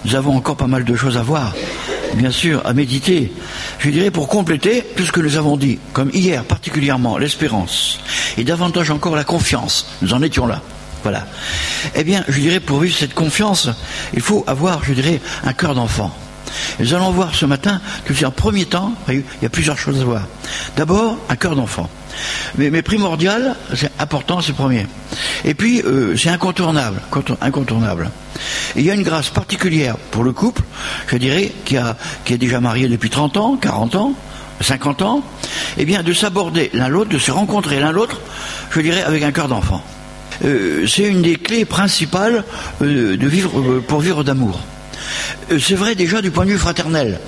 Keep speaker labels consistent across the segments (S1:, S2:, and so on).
S1: nous avons encore pas mal de choses à voir, bien sûr, à méditer. Je dirais pour compléter tout ce que nous avons dit, comme hier particulièrement, l'espérance, et davantage encore la confiance. Nous en étions là. Voilà. Eh bien, je dirais, pour vivre cette confiance, il faut avoir, je dirais, un cœur d'enfant. Nous allons voir ce matin que c'est en premier temps, il y a plusieurs choses à voir. D'abord, un cœur d'enfant. Mais primordial, c'est important, c'est premier. Et puis, c'est incontournable. Et il y a une grâce particulière pour le couple, je dirais, qui est déjà marié depuis 30 ans, 40 ans, 50 ans, eh bien, de s'aborder l'un l'autre, de se rencontrer l'un l'autre, je dirais, avec un cœur d'enfant. C'est une des clés principales pour vivre d'amour. C'est vrai déjà du point de vue fraternel.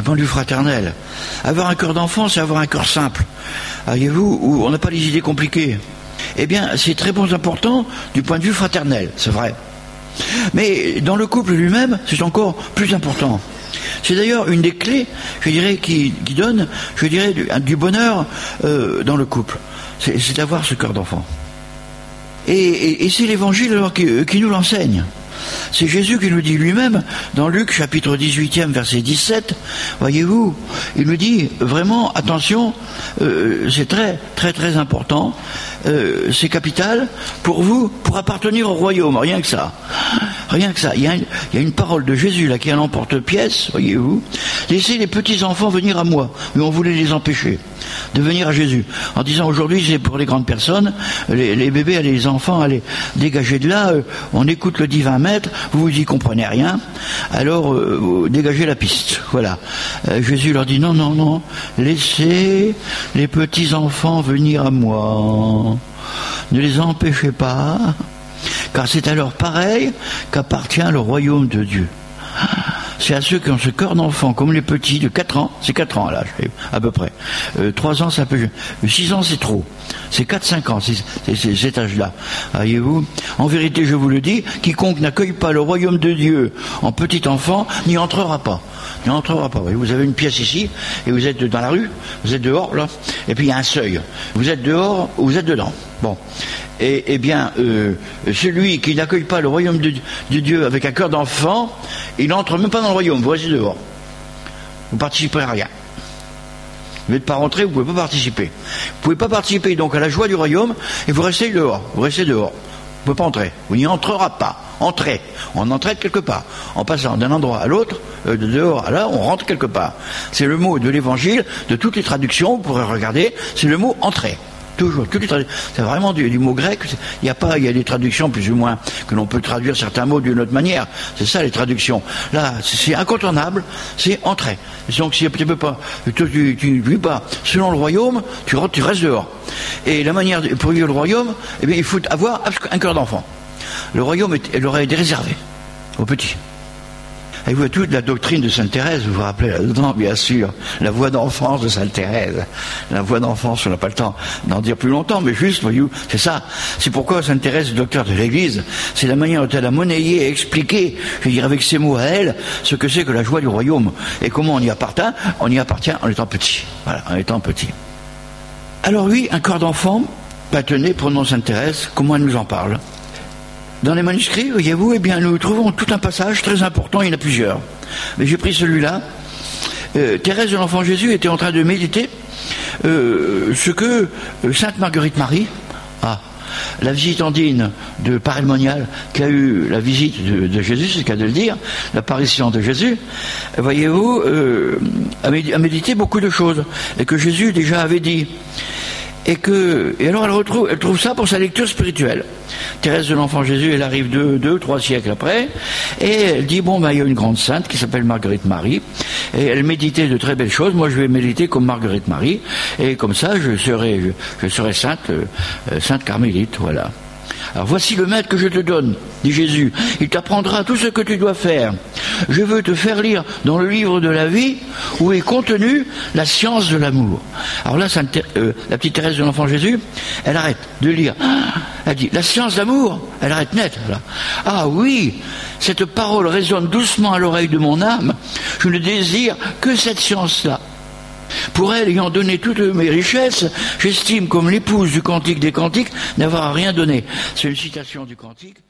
S1: Avoir un cœur d'enfant, c'est avoir un cœur simple. Voyez-vous, où on n'a pas les idées compliquées. Eh bien, c'est très important du point de vue fraternel, c'est vrai. Mais dans le couple lui-même, c'est encore plus important. C'est d'ailleurs une des clés, je dirais, qui donne, je dirais, du bonheur dans le couple. C'est d'avoir ce cœur d'enfant. Et c'est l'Évangile alors qui nous l'enseigne. C'est Jésus qui nous dit lui-même, dans Luc chapitre 18e, verset 17, voyez-vous, il nous dit vraiment, attention, c'est très très très important, c'est capital pour vous, pour appartenir au royaume, rien que ça. Il y a une parole de Jésus là qui est à l'emporte-pièce, voyez-vous, laissez les petits enfants venir à moi, mais on voulait les empêcher de venir à Jésus, en disant aujourd'hui c'est pour les grandes personnes, les bébés, allez, les enfants, allez, dégagez de là, on écoute le dit 20 mètres, vous y comprenez rien, alors dégagez la piste, voilà. Jésus leur dit non, laissez les petits enfants venir à moi, ne les empêchez pas, car c'est à leur pareil qu'appartient le royaume de Dieu. C'est à ceux qui ont ce cœur d'enfant, comme les petits de 4 ans, c'est 4 ans à l'âge, à peu près. 3 ans, c'est un peu jeune. 6 ans, c'est trop. C'est 4-5 ans, c'est cet âge-là. Voyez-vous, en vérité, je vous le dis, quiconque n'accueille pas le royaume de Dieu en petit enfant, n'y entrera pas. Vous avez une pièce ici, et vous êtes dans la rue, vous êtes dehors, là, et puis il y a un seuil. Vous êtes dehors, ou vous êtes dedans. Bon. Et bien, celui qui n'accueille pas le royaume de Dieu avec un cœur d'enfant, il n'entre même pas dans le royaume, vous restez dehors. Vous ne participerez à rien. Vous n'êtes pas rentré, vous ne pouvez pas participer. Vous ne pouvez pas participer donc à la joie du royaume, et vous restez dehors. Vous ne pouvez pas entrer. Vous n'y entrera pas. Entrez. On entre quelque part. En passant d'un endroit à l'autre, de dehors à là, on rentre quelque part. C'est le mot de l'évangile, de toutes les traductions, vous pourrez regarder, c'est le mot entrer. Toujours, c'est vraiment du mot grec. Il y a des traductions plus ou moins que l'on peut traduire certains mots d'une autre manière. C'est ça les traductions. Là, c'est incontournable, c'est entrer. Donc si tu ne peux pas, tu vis pas selon le royaume, tu restes dehors. Et la manière pour vivre le royaume, eh bien, il faut avoir un cœur d'enfant. Le royaume leur est réservé aux petits. Et vous, toute la doctrine de Sainte Thérèse, vous vous rappelez là-dedans, bien sûr, la voix d'enfance de Sainte Thérèse. La voix d'enfance, on n'a pas le temps d'en dire plus longtemps, mais juste, voyez-vous, c'est ça. C'est pourquoi Sainte Thérèse, docteur de l'Église, c'est la manière dont elle a monnayé et expliqué, je veux dire avec ses mots à elle, ce que c'est que la joie du royaume. Et comment on y appartient en étant petit. Voilà, en étant petit. Alors oui, un cœur d'enfant, tenez, prenons Sainte Thérèse, comment elle nous en parle. Dans les manuscrits, voyez-vous, eh bien, nous trouvons tout un passage très important, il y en a plusieurs. Mais j'ai pris celui-là. Thérèse de l'Enfant Jésus était en train de méditer ce que Sainte Marguerite Marie, la visitandine de Paray-le-Monial, qui a eu la visite de Jésus, c'est le cas de le dire, l'apparition de Jésus, voyez-vous, a médité beaucoup de choses, et que Jésus déjà avait dit. Et alors elle trouve ça pour sa lecture spirituelle. Thérèse de l'Enfant Jésus, elle arrive 2-3 siècles après, et elle dit, il y a une grande sainte qui s'appelle Marguerite Marie, et elle méditait de très belles choses, moi je vais méditer comme Marguerite Marie, et comme ça je serai sainte carmélite, voilà. Alors voici le maître que je te donne, dit Jésus, il t'apprendra tout ce que tu dois faire. Je veux te faire lire dans le livre de la vie où est contenue la science de l'amour. Alors là, la petite Thérèse de l'Enfant Jésus, elle arrête de lire. Elle dit, la science d'amour, elle arrête net. Là. Ah oui, cette parole résonne doucement à l'oreille de mon âme. Je ne désire que cette science-là. Pour elle, ayant donné toutes mes richesses, j'estime comme l'épouse du Cantique des Cantiques n'avoir rien donné. C'est une citation du Cantique.